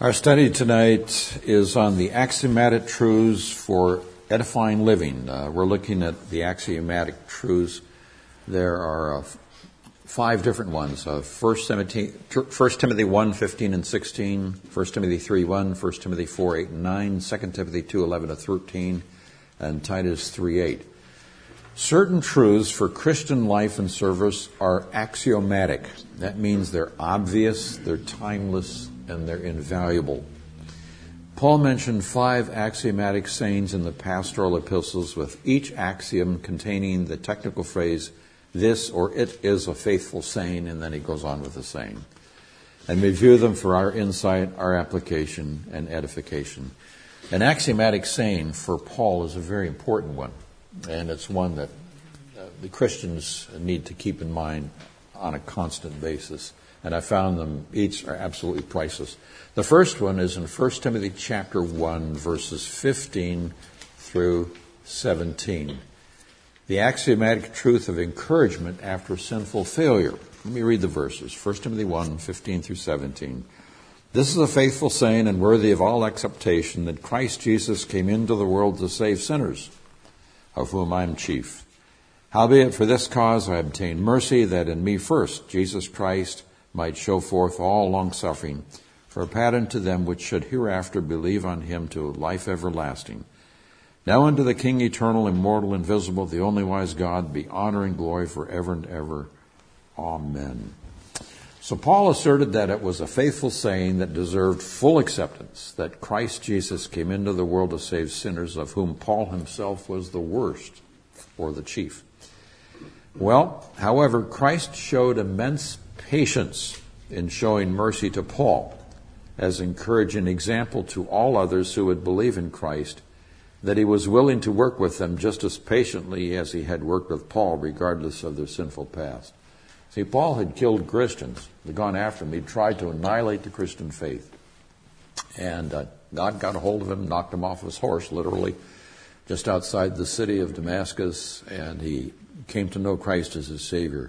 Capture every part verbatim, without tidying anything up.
Our study tonight is on the axiomatic truths for edifying living. Uh, we're looking at the axiomatic truths. There are uh, five different ones. Uh, First Timothy, First Timothy one, fifteen and sixteen, First Timothy three, one, First Timothy four, eight and nine, Second Timothy two, eleven to thirteen, and Titus three, eight. Certain truths for Christian life and service are axiomatic. That means they're obvious, they're timeless, and they're invaluable. Paul mentioned five axiomatic sayings in the pastoral epistles, with each axiom containing the technical phrase, this or it is a faithful saying, and then he goes on with the saying. And we view them for our insight, our application, and edification. An axiomatic saying for Paul is a very important one, and it's one that uh, the Christians need to keep in mind on a constant basis. And I found them each are absolutely priceless. The first one is in First Timothy chapter one, verses fifteen through seventeen. The axiomatic truth of encouragement after sinful failure. Let me read the verses. First Timothy one, fifteen through seventeen. This is a faithful saying and worthy of all acceptation, that Christ Jesus came into the world to save sinners, of whom I am chief. Howbeit for this cause I obtained mercy, that in me first Jesus Christ might show forth all longsuffering, for a pattern to them which should hereafter believe on him to life everlasting. Now unto the King eternal, immortal, invisible, the only wise God, be honor and glory forever and ever. Amen. So Paul asserted that it was a faithful saying that deserved full acceptance, that Christ Jesus came into the world to save sinners, of whom Paul himself was the worst, or the chief. Well, however, Christ showed immense patience in showing mercy to Paul, as encouraging example to all others who would believe in Christ, that he was willing to work with them just as patiently as he had worked with Paul, regardless of their sinful past. See, Paul had killed Christians. They'd gone after him. He'd tried to annihilate the Christian faith. And uh, God got a hold of him, knocked him off his horse, literally, just outside the city of Damascus, and he came to know Christ as his Savior.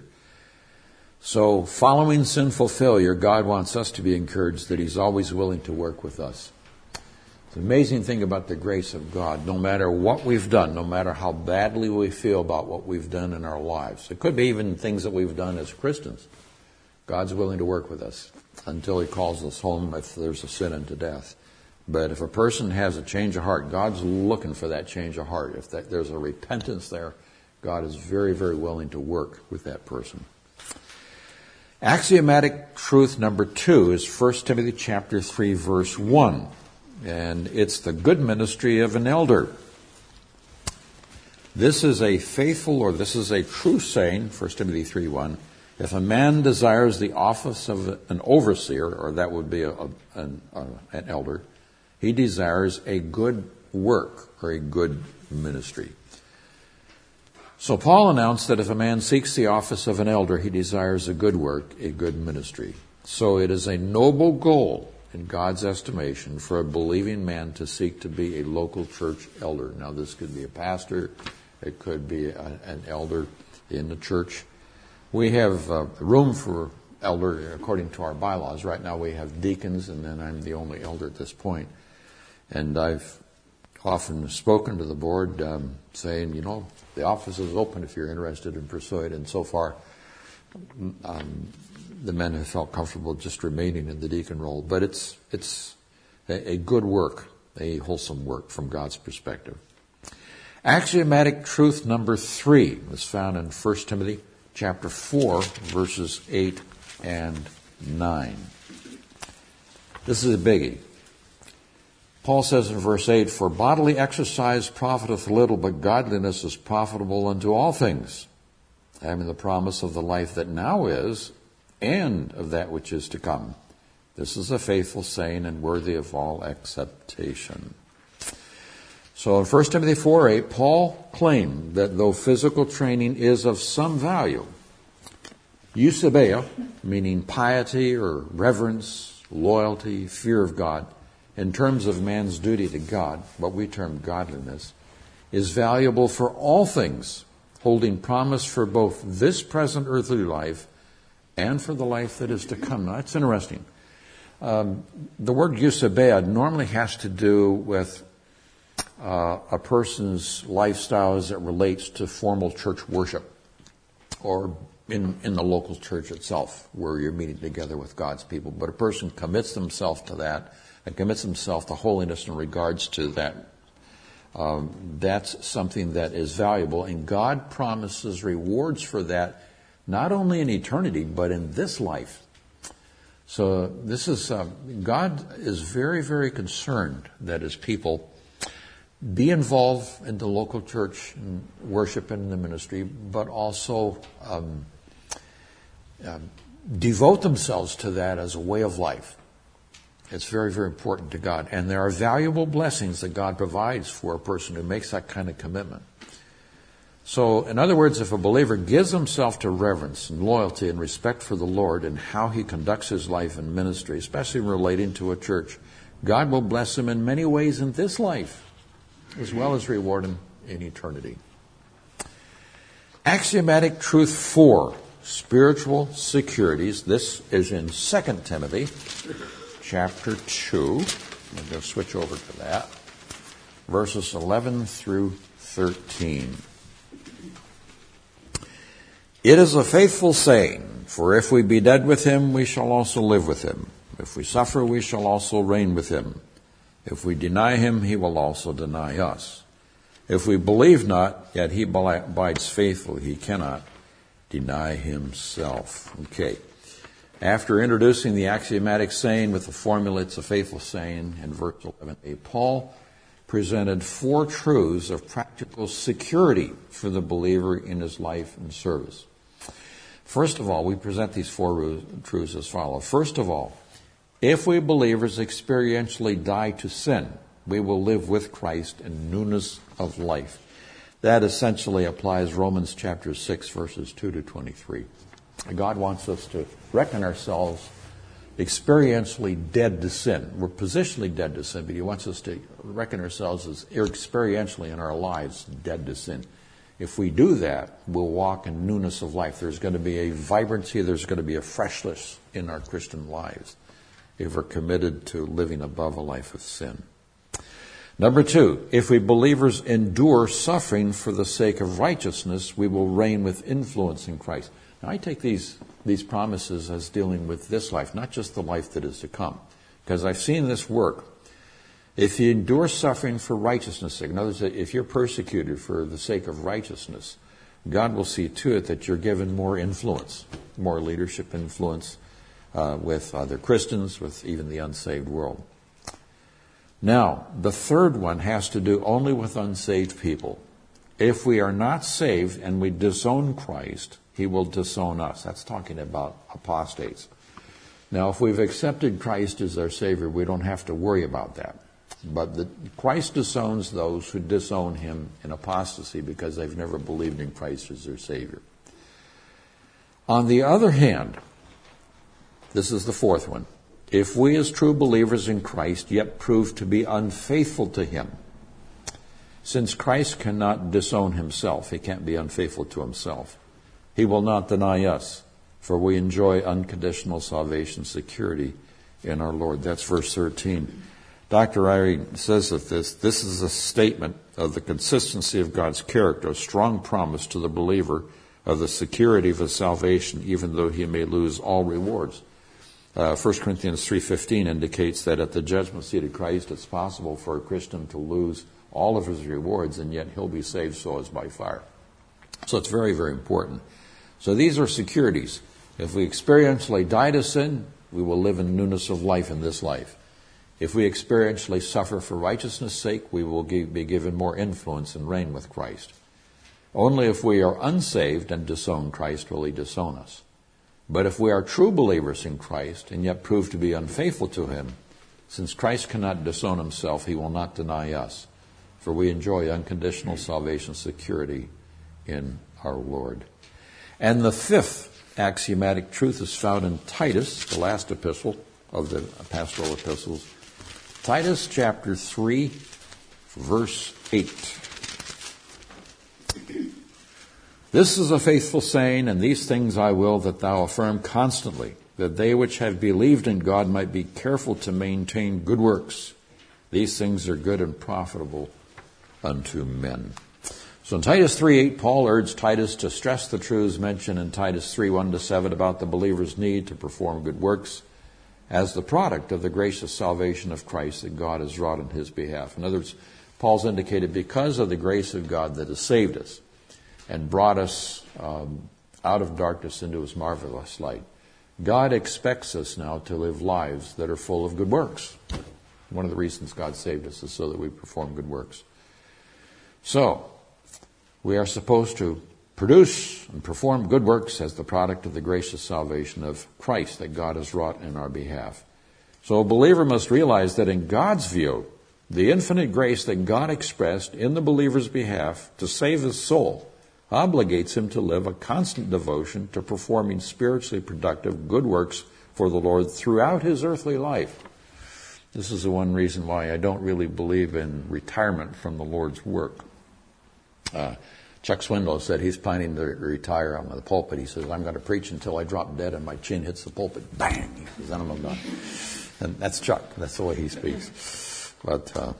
So, following sinful failure, God wants us to be encouraged that he's always willing to work with us. It's an amazing thing about the grace of God. No matter what we've done, no matter how badly we feel about what we've done in our lives, it could be even things that we've done as Christians, God's willing to work with us until he calls us home if there's a sin unto death. But if a person has a change of heart, God's looking for that change of heart. If that, there's a repentance there, God is very, very willing to work with that person. Axiomatic truth number two is First Timothy chapter three, verse one. And it's the good ministry of an elder. This is a faithful, or this is a true saying, First Timothy three, one. If a man desires the office of an overseer, or that would be a, a, an, a, an elder, he desires a good work, or a good ministry. So Paul announced that if a man seeks the office of an elder, he desires a good work, a good ministry. So it is a noble goal in God's estimation for a believing man to seek to be a local church elder. Now this could be a pastor, it could be a, an elder in the church. We have uh, room for elder according to our bylaws. Right now we have deacons, and then I'm the only elder at this point. And I've often spoken to the board um, saying, you know, the office is open if you're interested in pursuing it. And so far, um, the men have felt comfortable just remaining in the deacon role. But it's it's a, a good work, a wholesome work from God's perspective. Axiomatic truth number three is found in First Timothy chapter four, verses eight and nine. This is a biggie. Paul says in verse eight, for bodily exercise profiteth little, but godliness is profitable unto all things, having the promise of the life that now is, and of that which is to come. This is a faithful saying and worthy of all acceptation. So in First Timothy four, eight, Paul claimed that though physical training is of some value, eusebeia, meaning piety or reverence, loyalty, fear of God, in terms of man's duty to God, what we term godliness, is valuable for all things, holding promise for both this present earthly life and for the life that is to come. Now, it's interesting. Um, the word eusebia normally has to do with uh, a person's lifestyle as it relates to formal church worship, or in, in the local church itself, where you're meeting together with God's people. But a person commits themselves to that and commits himself to holiness in regards to that. Um, that's something that is valuable, and God promises rewards for that, not only in eternity, but in this life. So this is, uh, God is very, very concerned that his people be involved in the local church and worship and in the ministry, but also um, um, devote themselves to that as a way of life. It's very, very important to God. And there are valuable blessings that God provides for a person who makes that kind of commitment. So, in other words, if a believer gives himself to reverence and loyalty and respect for the Lord and how he conducts his life and ministry, especially relating to a church, God will bless him in many ways in this life, as well as reward him in eternity. Axiomatic truth four, spiritual securities. This is in Second Timothy chapter two. I'm going to switch over to that. Verses eleven through thirteen. It is a faithful saying, for if we be dead with him, we shall also live with him. If we suffer, we shall also reign with him. If we deny him, he will also deny us. If we believe not, yet he abides faithful. He cannot deny himself. Okay. After introducing the axiomatic saying with the formula, it's a faithful saying, in verse eleven a, Paul presented four truths of practical security for the believer in his life and service. First of all, we present these four truths as follows. First of all, if we believers experientially die to sin, we will live with Christ in newness of life. That essentially applies Romans chapter six, verses two to twenty-three. God wants us to reckon ourselves experientially dead to sin. We're positionally dead to sin, but he wants us to reckon ourselves as experientially in our lives dead to sin. If we do that, we'll walk in newness of life. There's going to be a vibrancy, there's going to be a freshness in our Christian lives if we're committed to living above a life of sin. Number two, if we believers endure suffering for the sake of righteousness, we will reign with influence in Christ. Now, I take these these promises as dealing with this life, not just the life that is to come, because I've seen this work. If you endure suffering for righteousness' sake, in other words, if you're persecuted for the sake of righteousness, God will see to it that you're given more influence, more leadership influence uh, with other Christians, with even the unsaved world. Now, the third one has to do only with unsaved people. If we are not saved and we disown Christ, he will disown us. That's talking about apostates. Now, if we've accepted Christ as our Savior, we don't have to worry about that. But the, Christ disowns those who disown him in apostasy because they've never believed in Christ as their Savior. On the other hand, this is the fourth one. If we as true believers in Christ yet prove to be unfaithful to him, since Christ cannot disown himself, he can't be unfaithful to himself, he will not deny us, for we enjoy unconditional salvation security in our Lord. That's verse thirteen. Doctor Ryrie says that this, this is a statement of the consistency of God's character, a strong promise to the believer of the security of his salvation, even though he may lose all rewards. Uh, First Corinthians three fifteen indicates that at the judgment seat of Christ, it's possible for a Christian to lose all of his rewards, and yet he'll be saved so as by fire. So it's very, very important. So these are securities. If we experientially die to sin, we will live in newness of life in this life. If we experientially suffer for righteousness' sake, we will be given more influence and reign with Christ. Only if we are unsaved and disown Christ will he disown us. But if we are true believers in Christ and yet prove to be unfaithful to him, since Christ cannot disown himself, he will not deny us. For we enjoy unconditional salvation security in our Lord. And the fifth axiomatic truth is found in Titus, the last epistle of the pastoral epistles. Titus chapter three, verse eight. This is a faithful saying, and these things I will that thou affirm constantly, that they which have believed in God might be careful to maintain good works. These things are good and profitable unto men. So in Titus three eight, Paul urged Titus to stress the truths mentioned in Titus three one to seven about the believer's need to perform good works as the product of the gracious salvation of Christ that God has wrought on his behalf. In other words, Paul's indicated because of the grace of God that has saved us and brought us um, out of darkness into his marvelous light, God expects us now to live lives that are full of good works. One of the reasons God saved us is so that we perform good works. So, we are supposed to produce and perform good works as the product of the gracious salvation of Christ that God has wrought in our behalf. So a believer must realize that in God's view, the infinite grace that God expressed in the believer's behalf to save his soul obligates him to live a constant devotion to performing spiritually productive good works for the Lord throughout his earthly life. This is the one reason why I don't really believe in retirement from the Lord's work. Uh, Chuck Swindoll said he's planning to retire on the pulpit. He says, I'm going to preach until I drop dead and my chin hits the pulpit. Bang! He says, then I'm done. And that's Chuck. That's the way he speaks. But uh,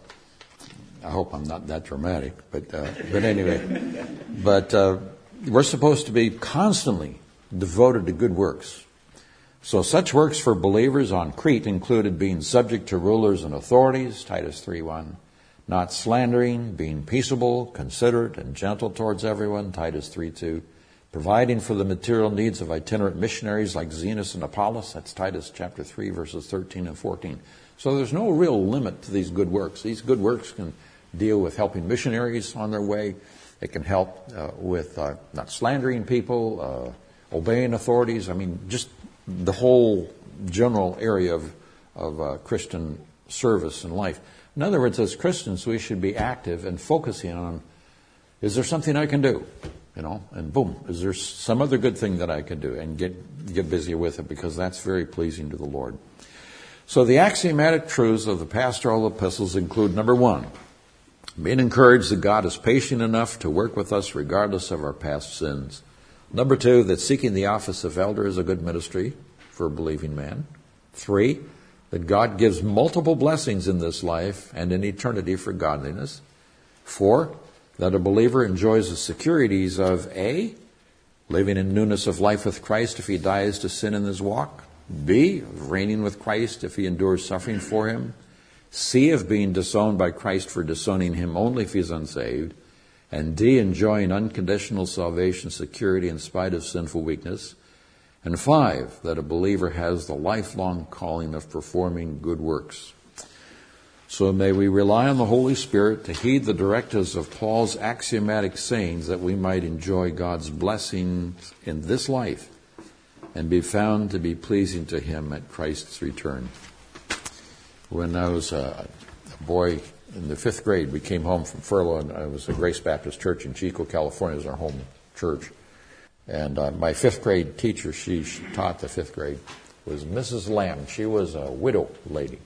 I hope I'm not that dramatic. But uh, but anyway, but uh, we're supposed to be constantly devoted to good works. So such works for believers on Crete included being subject to rulers and authorities, Titus three one, not slandering, being peaceable, considerate, and gentle towards everyone, Titus three two, providing for the material needs of itinerant missionaries like Zenas and Apollos, that's Titus chapter three, verses thirteen and fourteen. So there's no real limit to these good works. These good works can deal with helping missionaries on their way. It can help uh, with uh, not slandering people, uh, obeying authorities. I mean, just the whole general area of, of uh, Christian service and life. In other words, as Christians, we should be active and focusing on, is there something I can do? You know, and boom, is there some other good thing that I can do? And get, get busy with it, because that's very pleasing to the Lord. So the axiomatic truths of the pastoral epistles include, number one, being encouraged that God is patient enough to work with us regardless of our past sins. Number two, that seeking the office of elder is a good ministry for a believing man. Three, that God gives multiple blessings in this life and in eternity for godliness. Four, that a believer enjoys the securities of A, living in newness of life with Christ if he dies to sin in his walk. B, reigning with Christ if he endures suffering for him. C, of being disowned by Christ for disowning him only if he's unsaved. And D, enjoying unconditional salvation security in spite of sinful weakness. And five, that a believer has the lifelong calling of performing good works. So may we rely on the Holy Spirit to heed the directives of Paul's axiomatic sayings that we might enjoy God's blessings in this life and be found to be pleasing to him at Christ's return. When I was a boy in the fifth grade, we came home from furlough, and I was at Grace Baptist Church in Chico, California, as our home church. And uh, my fifth grade teacher, she, she taught the fifth grade, was Missus Lamb. She was a widow lady.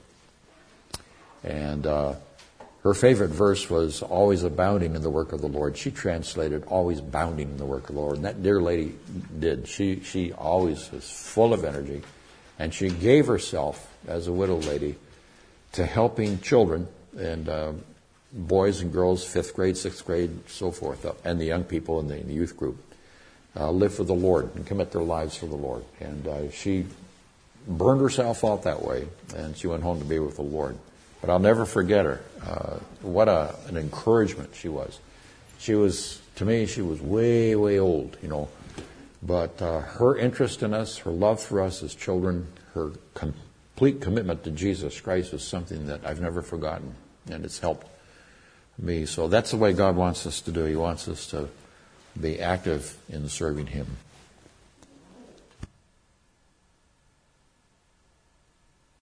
And uh, her favorite verse was always abounding in the work of the Lord. She translated always bounding in the work of the Lord. And that dear lady did. She, she always was full of energy. And she gave herself, as a widow lady, to helping children and uh, boys and girls, fifth grade, sixth grade, so forth, uh, and the young people in the, in the youth group. Uh, live for the Lord and commit their lives for the Lord. And uh, she burned herself out that way, and she went home to be with the Lord. But I'll never forget her. Uh, what a, an encouragement she was. She was, to me, she was way, way old, you know. But uh, her interest in us, her love for us as children, her complete commitment to Jesus Christ is something that I've never forgotten, and it's helped me. So that's the way God wants us to do. He wants us to be active in serving him.